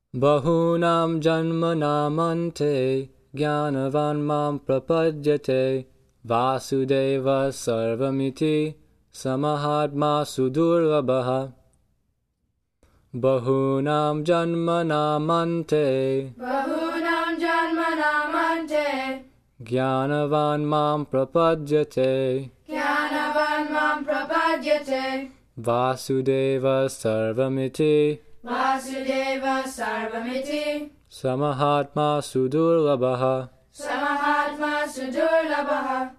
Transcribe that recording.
बहूनां जन्मनामन्ते ज्ञानवान् मां प्रपद्यते वासुदेवः सर्वमिति समहात्मा सुदुर्लभः बहूनां जन्मनामन्ते ज्ञानवान् मां प्रपद्यते वासुदेवः सर्वमिति समहात्मा सुदुर्लभः